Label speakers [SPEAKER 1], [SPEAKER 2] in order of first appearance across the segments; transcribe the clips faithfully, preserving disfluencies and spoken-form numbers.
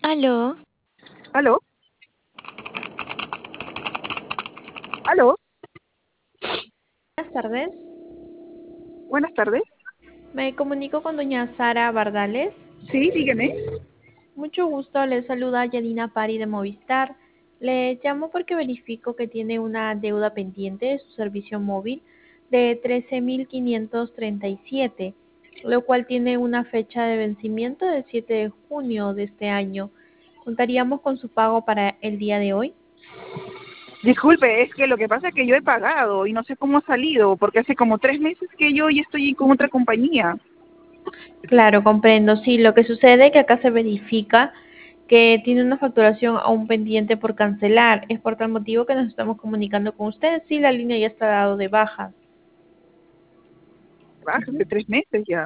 [SPEAKER 1] Aló,
[SPEAKER 2] ¿Aló? ¿Aló?
[SPEAKER 3] Buenas tardes,
[SPEAKER 2] Buenas tardes.
[SPEAKER 3] me comunico con doña Sara Bardales.
[SPEAKER 2] Sí, dígame.
[SPEAKER 3] Mucho gusto, le saluda Yanina Pari de Movistar. Le llamo porque verifico que tiene una deuda pendiente de su servicio móvil de trece mil quinientos treinta y siete, lo cual tiene una fecha de vencimiento del siete de junio de este año. ¿Contaríamos con su pago para el día de hoy?
[SPEAKER 2] Disculpe, es que lo que pasa es que yo he pagado y no sé cómo ha salido, porque hace como tres meses que yo ya estoy con otra compañía.
[SPEAKER 3] Claro, comprendo. Sí, lo que sucede es que acá se verifica que tiene una facturación aún pendiente por cancelar. Es por tal motivo que nos estamos comunicando con usted. Sí, la línea ya está dado de baja.
[SPEAKER 2] Ah, hace
[SPEAKER 3] Ujú.
[SPEAKER 2] tres meses ya.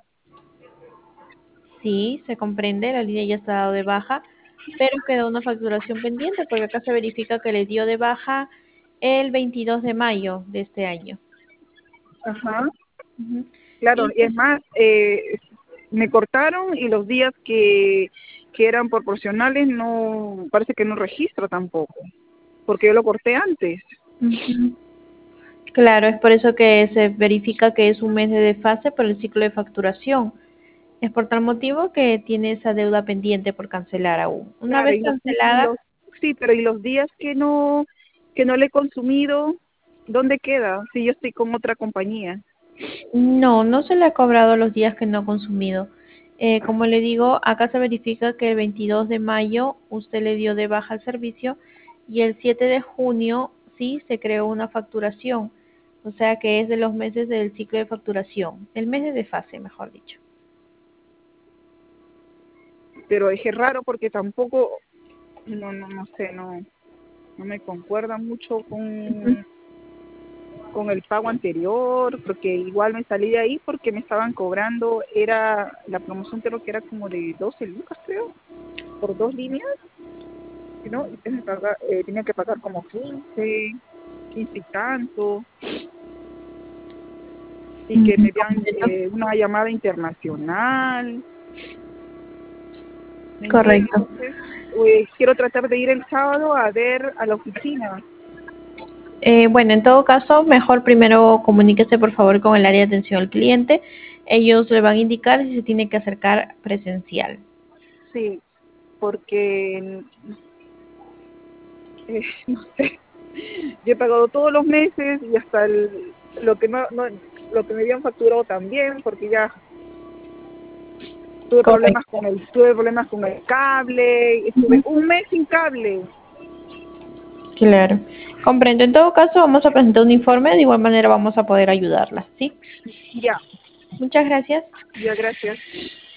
[SPEAKER 3] Sí, se comprende, la línea ya está dado de baja, pero queda una facturación pendiente porque acá se verifica que le dio de baja el veintidós de mayo de este año.
[SPEAKER 2] Ajá.
[SPEAKER 3] Ujú.
[SPEAKER 2] Claro,
[SPEAKER 3] Y
[SPEAKER 2] y
[SPEAKER 3] pues,
[SPEAKER 2] es más, eh, me cortaron y los días que, que eran proporcionales no, parece que no registro tampoco, porque yo lo corté antes.
[SPEAKER 3] ujú. Claro, es por eso que se verifica que es un mes de desfase por el ciclo de facturación. Es por tal motivo que tiene esa deuda pendiente por cancelar aún. Una
[SPEAKER 2] Claro,
[SPEAKER 3] vez
[SPEAKER 2] y los, y
[SPEAKER 3] cancelada,
[SPEAKER 2] los, sí, pero y los días que no, que no le he consumido, ¿dónde queda? Si yo estoy con otra compañía.
[SPEAKER 3] no, no se le ha cobrado los días que no ha consumido. Eh, como le digo, acá se verifica que el veintidós de mayo usted le dio de baja el servicio y el siete de junio sí se creó una facturación. O sea que es de los meses del ciclo de facturación, el mes de desfase, mejor dicho.
[SPEAKER 2] Pero es que es raro porque tampoco, no, no, no sé, no, no me concuerda mucho
[SPEAKER 3] Ujú.
[SPEAKER 2] con, con el pago anterior, porque igual me salí de ahí porque me estaban cobrando, era, la promoción creo que era como de doce lucas, creo, por dos líneas, ¿no? Y tenía que pagar, eh, tenía que pagar como quince quince y tanto, y que
[SPEAKER 3] Mm,
[SPEAKER 2] me dan
[SPEAKER 3] comprendo.
[SPEAKER 2] eh, una llamada internacional, ¿me entiendes?
[SPEAKER 3] Correcto.
[SPEAKER 2] Entonces, pues, quiero tratar de ir el sábado a ver a la oficina.
[SPEAKER 3] Eh, bueno, en todo caso, mejor primero comuníquese por favor con el área de atención al cliente. Ellos le van a indicar si se tiene que acercar presencial.
[SPEAKER 2] Sí, porque, eh, no sé, yo he pagado todos los meses y hasta el, lo que no, no, lo que me habían facturado también, porque ya tuve problemas
[SPEAKER 3] Correcto.
[SPEAKER 2] con el, tuve problemas con el cable, estuve
[SPEAKER 3] Ujú.
[SPEAKER 2] un mes sin cable.
[SPEAKER 3] Claro. Comprendo. En todo caso, vamos a presentar un informe. De igual manera, vamos a poder ayudarla. ¿Sí?
[SPEAKER 2] Ya,
[SPEAKER 3] Muchas gracias.
[SPEAKER 2] ya, gracias.